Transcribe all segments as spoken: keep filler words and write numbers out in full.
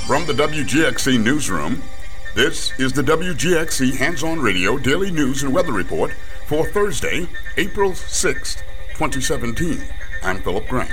From the W G X C Newsroom, this is the W G X C Hands-On Radio Daily News and Weather Report for Thursday, April sixth, twenty seventeen. I'm Philip Grant.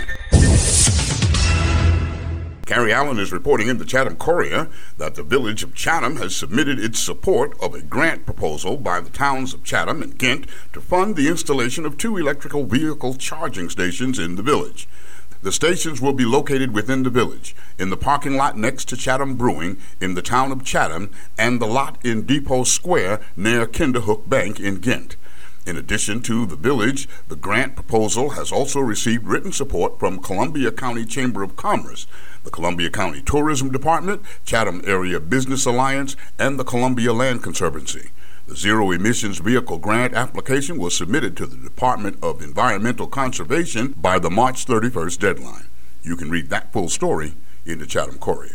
Carrie Allen is reporting in the Chatham Courier that the village of Chatham has submitted its support of a grant proposal by the towns of Chatham and Ghent to fund the installation of two electrical vehicle charging stations in the village. The stations will be located within the village, in the parking lot next to Chatham Brewing in the town of Chatham, and the lot in Depot Square near Kinderhook Bank in Ghent. In addition to the village, the grant proposal has also received written support from Columbia County Chamber of Commerce, the Columbia County Tourism Department, Chatham Area Business Alliance, and the Columbia Land Conservancy. The Zero Emissions Vehicle Grant application was submitted to the Department of Environmental Conservation by the March thirty-first deadline. You can read that full story in the Chatham Courier.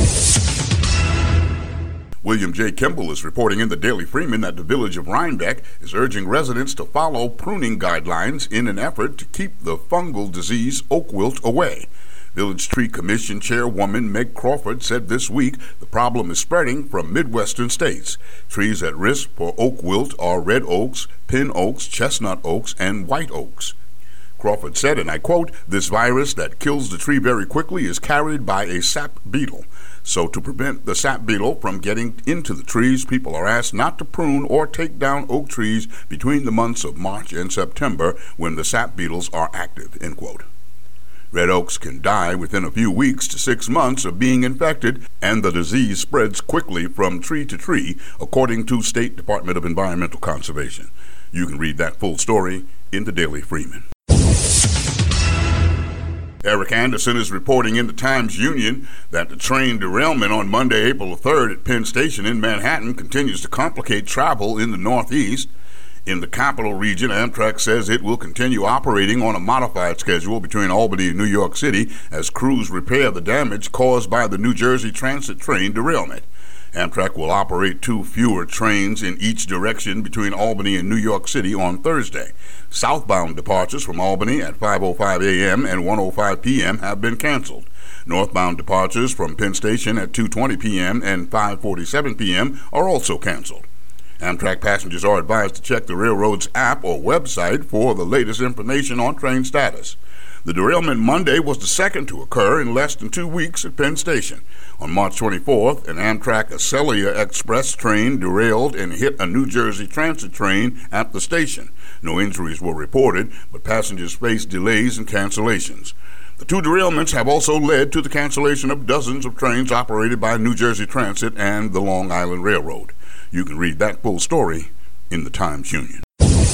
William J. Kimball is reporting in the Daily Freeman that the village of Rhinebeck is urging residents to follow pruning guidelines in an effort to keep the fungal disease oak wilt away. Village Tree Commission Chairwoman Meg Crawford said this week the problem is spreading from Midwestern states. Trees at risk for oak wilt are red oaks, pin oaks, chestnut oaks, and white oaks. Crawford said, and I quote, "This virus that kills the tree very quickly is carried by a sap beetle. So to prevent the sap beetle from getting into the trees, people are asked not to prune or take down oak trees between the months of March and September when the sap beetles are active," end quote. Red oaks can die within a few weeks to six months of being infected, and the disease spreads quickly from tree to tree, according to State Department of Environmental Conservation. You can read that full story in the Daily Freeman. Eric Anderson is reporting in the Times-Union that the train derailment on Monday, April third at Penn Station in Manhattan continues to complicate travel in the Northeast. In the capital region, Amtrak says it will continue operating on a modified schedule between Albany and New York City as crews repair the damage caused by the New Jersey Transit train derailment. Amtrak will operate two fewer trains in each direction between Albany and New York City on Thursday. Southbound departures from Albany at five oh five a.m. and one oh five p.m. have been canceled. Northbound departures from Penn Station at two twenty p.m. and five forty-seven p.m. are also canceled. Amtrak passengers are advised to check the railroad's app or website for the latest information on train status. The derailment Monday was the second to occur in less than two weeks at Penn Station. On March twenty-fourth, an Amtrak Acelia Express train derailed and hit a New Jersey Transit train at the station. No injuries were reported, but passengers faced delays and cancellations. The two derailments have also led to the cancellation of dozens of trains operated by New Jersey Transit and the Long Island Railroad. You can read that full story in the Times-Union.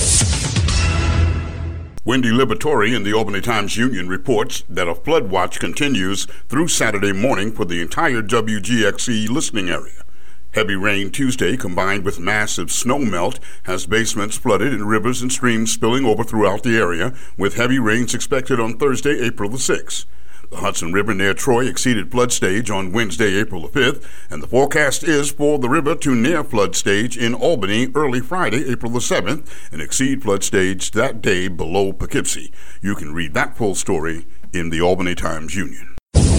Wendy Liberatore in the Albany Times-Union reports that a flood watch continues through Saturday morning for the entire W G X C listening area. Heavy rain Tuesday combined with massive snow melt has basements flooded and rivers and streams spilling over throughout the area, with heavy rains expected on Thursday, April the sixth. The Hudson River near Troy exceeded flood stage on Wednesday, April the fifth, and the forecast is for the river to near flood stage in Albany early Friday, April the seventh, and exceed flood stage that day below Poughkeepsie. You can read that full story in the Albany Times-Union.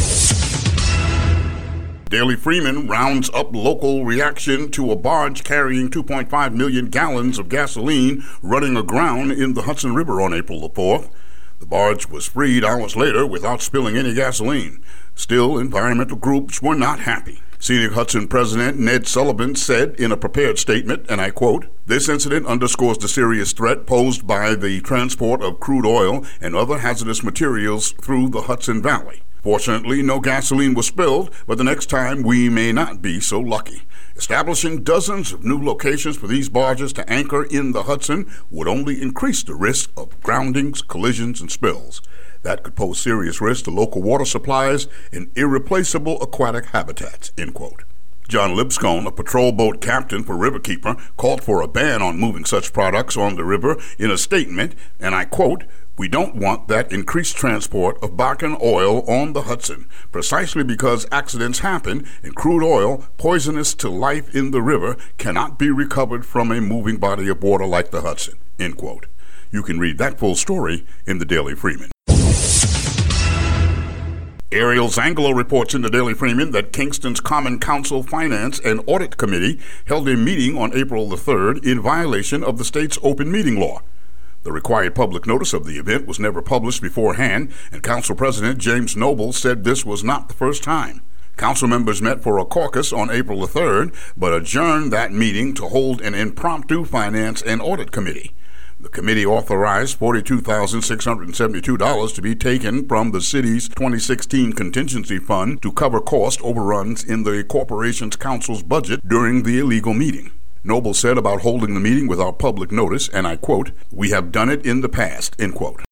Daily Freeman rounds up local reaction to a barge carrying two point five million gallons of gasoline running aground in the Hudson River on April the fourth. The barge was freed hours later without spilling any gasoline. Still, environmental groups were not happy. Scenic Hudson President Ned Sullivan said in a prepared statement, and I quote, "This incident underscores the serious threat posed by the transport of crude oil and other hazardous materials through the Hudson Valley. Fortunately, no gasoline was spilled, but the next time we may not be so lucky. Establishing dozens of new locations for these barges to anchor in the Hudson would only increase the risk of groundings, collisions, and spills. That could pose serious risk to local water supplies and irreplaceable aquatic habitats," end quote. John Lipscomb, a patrol boat captain for Riverkeeper, called for a ban on moving such products on the river in a statement, and I quote, "We don't want that increased transport of Bakken oil on the Hudson, precisely because accidents happen and crude oil, poisonous to life in the river, cannot be recovered from a moving body of water like the Hudson," end quote. You can read that full story in the Daily Freeman. Ariel Zangalo reports in the Daily Freeman that Kingston's Common Council Finance and Audit Committee held a meeting on April the third in violation of the state's open meeting law. The required public notice of the event was never published beforehand, and Council President James Noble said this was not the first time. Council members met for a caucus on April the third, but adjourned that meeting to hold an impromptu Finance and Audit Committee. The committee authorized forty-two thousand six hundred seventy-two dollars to be taken from the city's twenty sixteen contingency fund to cover cost overruns in the corporation's council's budget during the illegal meeting. Noble said about holding the meeting without public notice, and I quote, "We have done it in the past," end quote.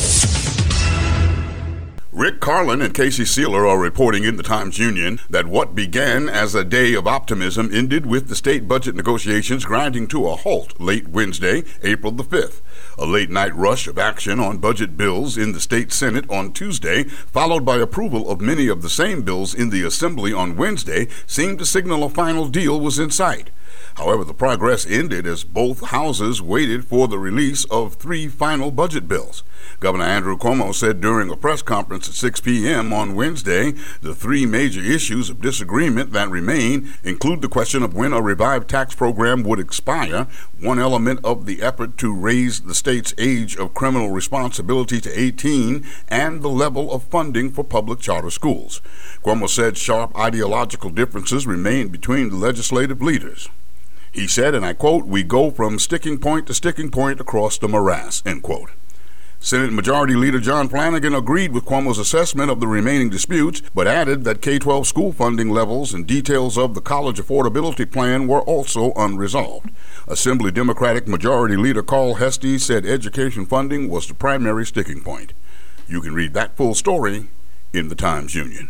Rick Carlin and Casey Sealer are reporting in the Times-Union that what began as a day of optimism ended with the state budget negotiations grinding to a halt late Wednesday, April the fifth. A late-night rush of action on budget bills in the state Senate on Tuesday, followed by approval of many of the same bills in the Assembly on Wednesday, seemed to signal a final deal was in sight. However, the progress ended as both houses waited for the release of three final budget bills. Governor Andrew Cuomo said during a press conference at six p.m. on Wednesday, the three major issues of disagreement that remain include the question of when a revived tax program would expire, one element of the effort to raise the state's age of criminal responsibility to eighteen, and the level of funding for public charter schools. Cuomo said sharp ideological differences remain between the legislative leaders. He said, and I quote, "We go from sticking point to sticking point across the morass," end quote. Senate Majority Leader John Flanagan agreed with Cuomo's assessment of the remaining disputes, but added that K twelve school funding levels and details of the college affordability plan were also unresolved. Assembly Democratic Majority Leader Carl Heastie said education funding was the primary sticking point. You can read that full story in the Times-Union.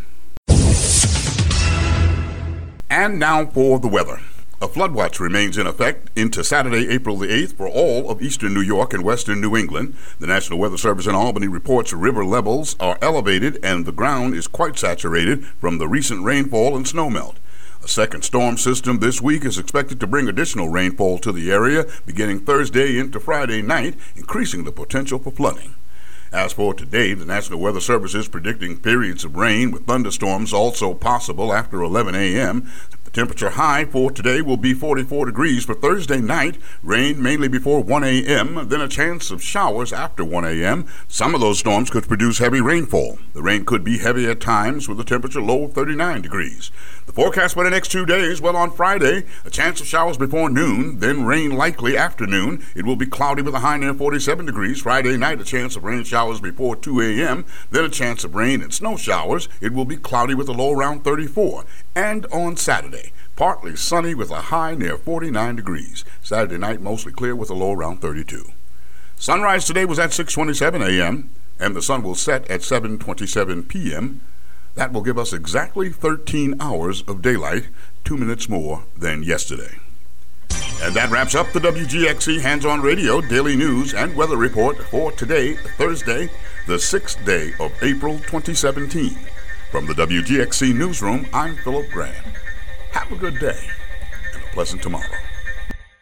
And now for the weather. A flood watch remains in effect into Saturday, April the eighth for all of eastern New York and western New England. The National Weather Service in Albany reports river levels are elevated and the ground is quite saturated from the recent rainfall and snowmelt. A second storm system this week is expected to bring additional rainfall to the area beginning Thursday into Friday night, increasing the potential for flooding. As for today, the National Weather Service is predicting periods of rain with thunderstorms also possible after eleven a.m. The temperature high for today will be forty-four degrees for Thursday night, rain mainly before one a.m., then a chance of showers after one a.m. Some of those storms could produce heavy rainfall. The rain could be heavy at times with a temperature low of thirty-nine degrees. The forecast for the next two days, well, on Friday, a chance of showers before noon, then rain likely afternoon. It will be cloudy with a high near forty-seven degrees. Friday night, a chance of rain showers before two a.m., then a chance of rain and snow showers. It will be cloudy with a low around thirty-four. And on Saturday, partly sunny with a high near forty-nine degrees. Saturday night, mostly clear with a low around thirty-two. Sunrise today was at six twenty-seven a.m., and the sun will set at seven twenty-seven p.m. That will give us exactly thirteen hours of daylight, two minutes more than yesterday. And that wraps up the W G X C Hands-On Radio Daily News and Weather Report for today, Thursday, the sixth day of April twenty seventeen. From the W G X C Newsroom, I'm Philip Grant. Have a good day and a pleasant tomorrow.